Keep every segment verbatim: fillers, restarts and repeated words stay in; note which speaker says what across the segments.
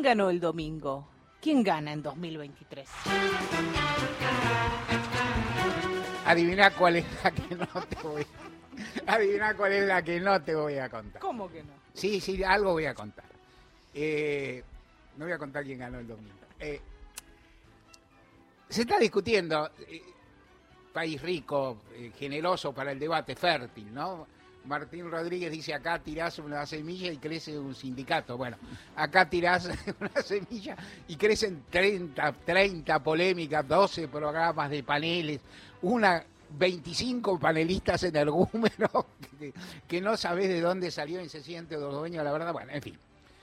Speaker 1: ganó el domingo? ¿Quién gana en dos mil veintitrés?
Speaker 2: Adivina cuál es la que no te voy a... Adivina cuál es la que no te voy a contar.
Speaker 1: ¿Cómo que no?
Speaker 2: Sí, sí, algo voy a contar. Eh, no voy a contar quién ganó el domingo. Eh, se está discutiendo, eh, país rico, eh, generoso para el debate, fértil, ¿no? Martín Rodríguez dice, acá tirás una semilla y crece un sindicato. Bueno, acá tirás una semilla y crecen treinta, treinta polémicas, doce programas de paneles, una veinticinco panelistas energúmenos que, que no sabés de dónde salió y se siente los dueños, la verdad. Bueno, en fin.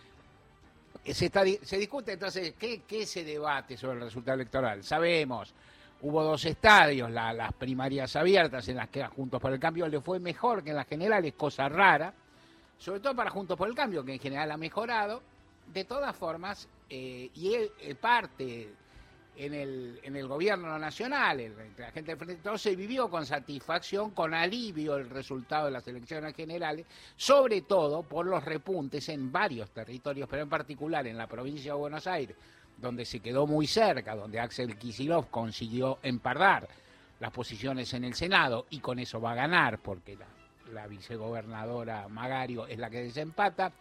Speaker 2: Se, está, se discute entonces, ¿qué, ¿qué se debate sobre el resultado electoral? Sabemos, hubo dos estadios, la, las primarias abiertas, en las que a Juntos por el Cambio le fue mejor que en las generales, cosa rara, sobre todo para Juntos por el Cambio, que en general ha mejorado. De todas formas, eh, y él, él parte en el, en el gobierno nacional, el, la gente del Frente Todo se vivió con satisfacción, con alivio el resultado de las elecciones generales, sobre todo por los repuntes en varios territorios, pero en particular en la provincia de Buenos Aires, donde se quedó muy cerca, donde Axel Kicillof consiguió empardar las posiciones en el Senado y con eso va a ganar, porque la, la vicegobernadora Magario es la que desempata.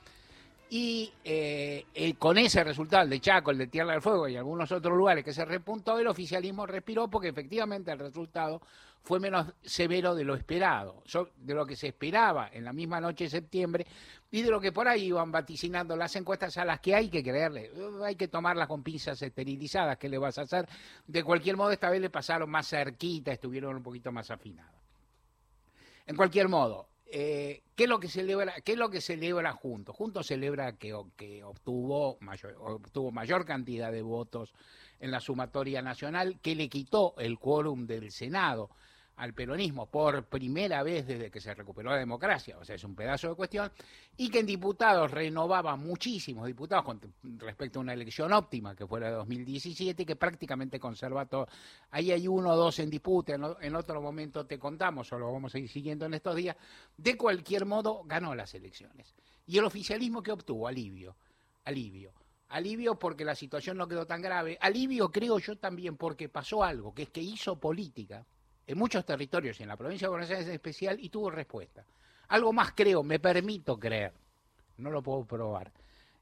Speaker 2: Y eh, eh, con ese resultado, el de Chaco, el de Tierra del Fuego y algunos otros lugares que se repuntó, el oficialismo respiró porque efectivamente el resultado fue menos severo de lo esperado, de lo que se esperaba en la misma noche de septiembre y de lo que por ahí iban vaticinando las encuestas, a las que hay que creerle, hay que tomarlas con pinzas esterilizadas. ¿Qué le vas a hacer? De cualquier modo, esta vez le pasaron más cerquita, estuvieron un poquito más afinadas. En cualquier modo, Eh, ¿qué es lo que celebra, qué es lo que celebra Juntos? Juntos celebra que, que obtuvo, mayor, obtuvo mayor cantidad de votos en la sumatoria nacional, que le quitó el quórum del Senado al peronismo por primera vez desde que se recuperó la democracia, o sea, es un pedazo de cuestión, y que en diputados renovaba muchísimos diputados con respecto a una elección óptima que fue la de dos mil diecisiete, que prácticamente conserva todo. Ahí hay uno o dos en disputa, en, en otro momento te contamos, o lo vamos a ir siguiendo en estos días. De cualquier modo, ganó las elecciones. Y el oficialismo, ¿qué obtuvo? Alivio, alivio. Alivio porque la situación no quedó tan grave. Alivio, creo yo, también porque pasó algo, que es que hizo política en muchos territorios y en la provincia de Buenos Aires en especial, y tuvo respuesta. Algo más creo, me permito creer, no lo puedo probar.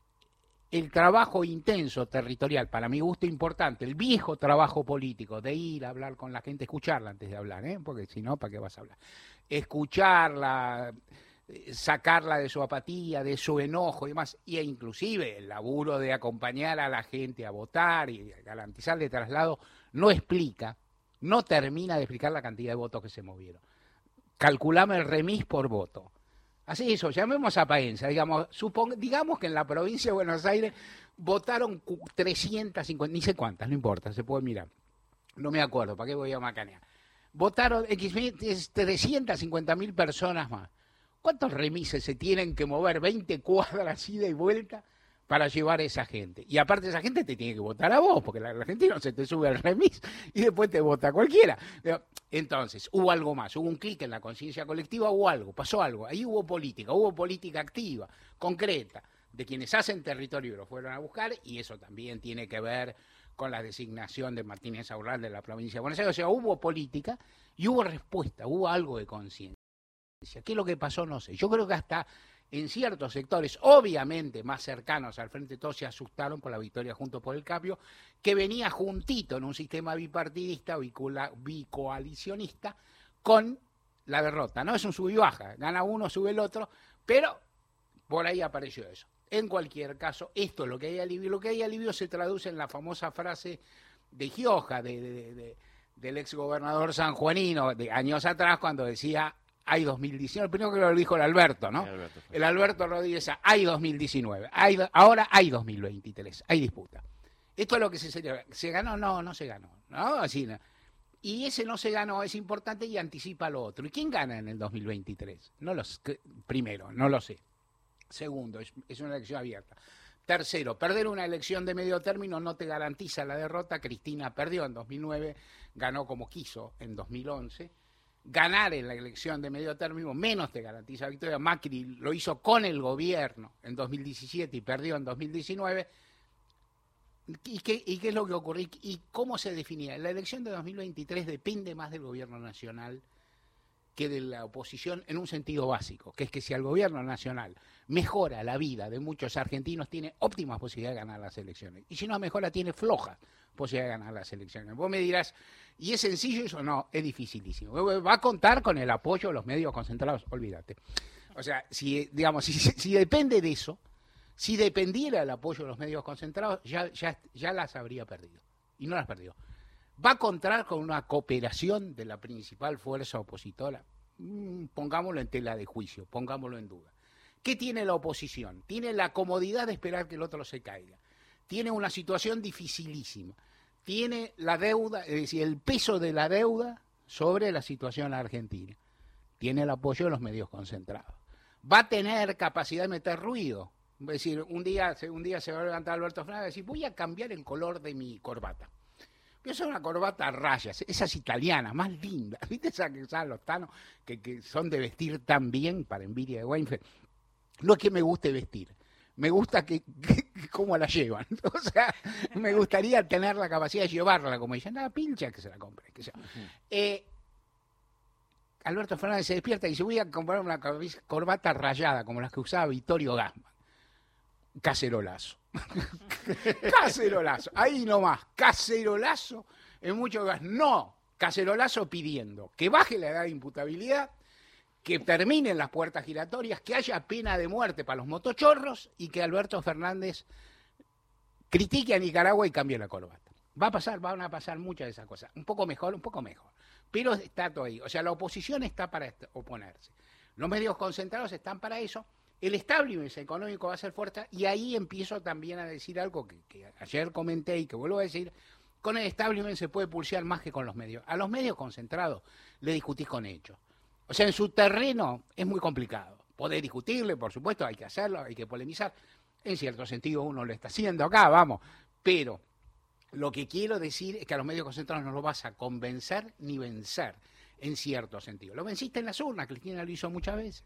Speaker 2: El trabajo intenso territorial, para mi gusto importante, el viejo trabajo político de ir a hablar con la gente, escucharla antes de hablar, ¿eh? Porque si no, ¿para qué vas a hablar? Escucharla, sacarla de su apatía, de su enojo y demás, y inclusive el laburo de acompañar a la gente a votar y garantizarle el traslado, no explica, no termina de explicar la cantidad de votos que se movieron. Calculame el remis por voto. Así eso, llamemos a Paenza, digamos, supong, digamos que en la provincia de Buenos Aires votaron trescientas cincuenta, ni sé cuántas, no importa, se puede mirar. No me acuerdo, ¿para qué voy a macanear? Votaron trescientas cincuenta mil personas más. ¿Cuántos remises se tienen que mover? veinte cuadras ida y vuelta para llevar a esa gente. Y aparte esa gente te tiene que votar a vos, porque la, la gente no se te sube al remis y después te vota cualquiera. Entonces, hubo algo más, hubo un clic en la conciencia colectiva, hubo algo, pasó algo. Ahí hubo política, hubo política activa, concreta, de quienes hacen territorio y lo fueron a buscar, y eso también tiene que ver con la designación de Martínez Aurralde de la provincia de Buenos Aires. O sea, hubo política y hubo respuesta, hubo algo de conciencia. ¿Qué es lo que pasó? No sé. Yo creo que hasta en ciertos sectores, obviamente más cercanos al Frente Todos, se asustaron por la victoria Juntos por el Cambio, que venía juntito en un sistema bipartidista, bicula, bicoalicionista, con la derrota. No es un sub y baja, gana uno, sube el otro, pero por ahí apareció eso. En cualquier caso, esto es lo que hay alivio. Lo que hay alivio se traduce en la famosa frase de Gioja, de, de, de, del exgobernador sanjuanino, de años atrás, cuando decía: hay dos mil diecinueve, el primero que lo dijo el Alberto, ¿no? El Alberto, el Alberto Rodríguez, hay dos mil diecinueve, hay, ahora hay dos mil veintitrés, hay disputa. Esto es lo que se celebra. ¿Se ganó? No, no se ganó, ¿no? Así, ¿no? Y ese no se ganó es importante y anticipa lo otro. ¿Y quién gana en el dos mil veintitrés? No lo sé. Primero, no lo sé. Segundo, es, es una elección abierta. Tercero, perder una elección de medio término no te garantiza la derrota. Cristina perdió en dos mil nueve, ganó como quiso en dos mil once. Ganar en la elección de medio término menos te garantiza la victoria. Macri lo hizo con el gobierno en dos mil diecisiete y perdió en dos mil diecinueve. ¿Y qué, ¿Y qué es lo que ocurre? ¿Y cómo se definía? La elección de dos mil veintitrés depende más del gobierno nacional que de la oposición en un sentido básico, que es que si el gobierno nacional mejora la vida de muchos argentinos, tiene óptimas posibilidades de ganar las elecciones. Y si no mejora, tiene flojas posibilidades de ganar las elecciones. Vos me dirás, ¿y es sencillo eso? No, es dificilísimo. Va a contar con el apoyo de los medios concentrados, olvídate. O sea, si, digamos, si, si depende de eso, si dependiera del apoyo de los medios concentrados, ya, ya, ya las habría perdido. Y no las perdió. ¿Va a contar con una cooperación de la principal fuerza opositora? Mm, pongámoslo en tela de juicio, pongámoslo en duda. ¿Qué tiene la oposición? Tiene la comodidad de esperar que el otro se caiga. Tiene una situación dificilísima. Tiene la deuda, es decir, el peso de la deuda sobre la situación argentina. Tiene el apoyo de los medios concentrados. Va a tener capacidad de meter ruido. Es decir, un día, un día se va a levantar Alberto Fernández y decir, voy a cambiar el color de mi corbata. Yo soy una corbata a rayas, esas italianas, más lindas, ¿viste esas que usaban los tanos, que, que son de vestir tan bien, para envidia de Weinfeld? No es que me guste vestir, me gusta que, que, que cómo la llevan. O sea, me gustaría tener la capacidad de llevarla, como dicen, nada, pincha que se la compre. Que sea. Uh-huh. eh, Alberto Fernández se despierta y dice, voy a comprar una corbata rayada, como las que usaba Vittorio Gassman. Cacerolazo. Cacerolazo. Ahí nomás. Cacerolazo. En muchos casos. No. Cacerolazo pidiendo que baje la edad de imputabilidad, que terminen las puertas giratorias, que haya pena de muerte para los motochorros y que Alberto Fernández critique a Nicaragua y cambie la corbata. Va a pasar, van a pasar muchas de esas cosas. Un poco mejor, un poco mejor. Pero está todo ahí. O sea, la oposición está para oponerse. Los medios concentrados están para eso. El establishment económico va a ser fuerte y ahí empiezo también a decir algo que, que ayer comenté y que vuelvo a decir, con el establishment se puede pulsear más que con los medios. A los medios concentrados le discutís con hechos. O sea, en su terreno es muy complicado. Podés discutirle, por supuesto, hay que hacerlo, hay que polemizar. En cierto sentido uno lo está haciendo acá, vamos. Pero lo que quiero decir es que a los medios concentrados no los vas a convencer ni vencer, en cierto sentido. Lo venciste en las urnas, Cristina lo hizo muchas veces.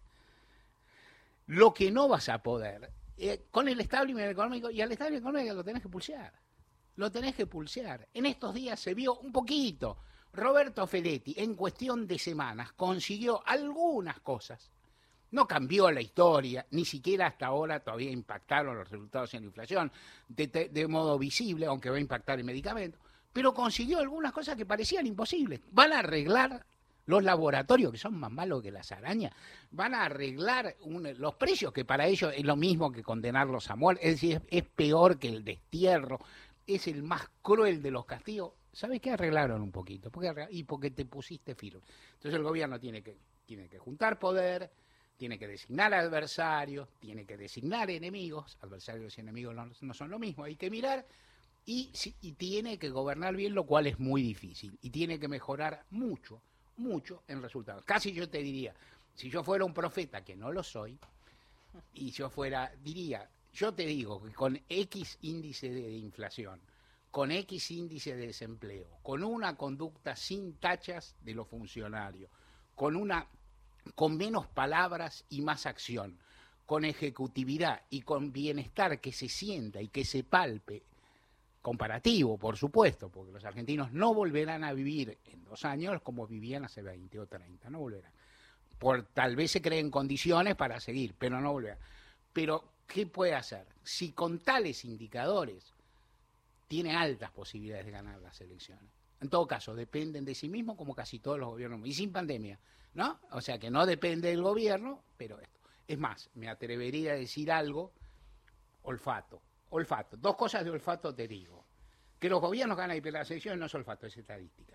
Speaker 2: Lo que no vas a poder, eh, con el establishment económico, y al establishment económico lo tenés que pulsear, lo tenés que pulsear. En estos días se vio un poquito, Roberto Feletti en cuestión de semanas consiguió algunas cosas, no cambió la historia, ni siquiera hasta ahora todavía impactaron los resultados en la inflación de, de, de modo visible, aunque va a impactar en medicamentos, pero consiguió algunas cosas que parecían imposibles. Van a arreglar los laboratorios, que son más malos que las arañas, van a arreglar un, los precios, que para ellos es lo mismo que condenarlos a muerte, es decir, es, es peor que el destierro, es el más cruel de los castigos. ¿Sabes qué? Arreglaron un poquito, porque, y porque te pusiste firme. Entonces el gobierno tiene que, tiene que juntar poder, tiene que designar adversarios, tiene que designar enemigos, adversarios y enemigos no, no son lo mismo, hay que mirar, y, y tiene que gobernar bien, lo cual es muy difícil, y tiene que mejorar mucho, mucho en resultados. Casi yo te diría, si yo fuera un profeta, que no lo soy, y yo fuera, diría, yo te digo que con X índice de inflación, con X índice de desempleo, con una conducta sin tachas de los funcionarios, con una, con menos palabras y más acción, con ejecutividad y con bienestar que se sienta y que se palpe, comparativo, por supuesto, porque los argentinos no volverán a vivir en dos años como vivían hace veinte o treinta, no volverán. Por, tal vez se creen condiciones para seguir, pero no volverán. Pero, ¿qué puede hacer? Si con tales indicadores tiene altas posibilidades de ganar las elecciones. En todo caso, dependen de sí mismos como casi todos los gobiernos, y sin pandemia, ¿no? O sea, que no depende del gobierno, pero esto. Es más, me atrevería a decir algo, olfato. Olfato. Dos cosas de olfato te digo. Que los gobiernos ganan y las elecciones no es olfato, es estadística.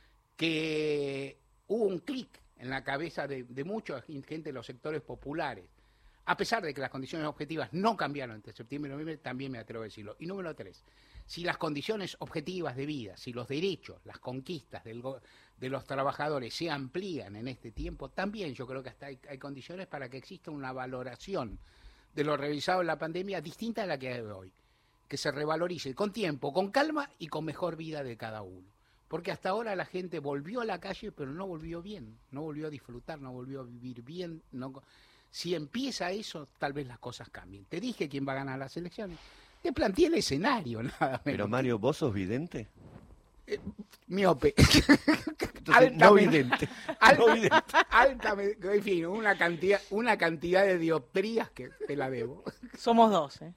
Speaker 2: Que hubo un clic en la cabeza de, de mucha gente de los sectores populares, a pesar de que las condiciones objetivas no cambiaron entre septiembre y noviembre, también me atrevo a decirlo. Y número tres, si las condiciones objetivas de vida, si los derechos, las conquistas del, de los trabajadores se amplían en este tiempo, también yo creo que hasta hay, hay condiciones para que exista una valoración de lo realizado en la pandemia distinta a la que hay hoy, que se revalorice con tiempo, con calma y con mejor vida de cada uno. Porque hasta ahora la gente volvió a la calle, pero no volvió bien, no volvió a disfrutar, no volvió a vivir bien. No... Si empieza eso, tal vez las cosas cambien. Te dije quién va a ganar las elecciones. Te planteé el escenario, nada menos.
Speaker 3: Pero Mario, ¿vos sos vidente?
Speaker 2: Eh, miope.
Speaker 3: Entonces, no vidente.
Speaker 2: Alta,
Speaker 3: No vidente.
Speaker 2: altamente, en fin, una cantidad, una cantidad de dioptrías que te la debo.
Speaker 1: Somos dos, ¿eh?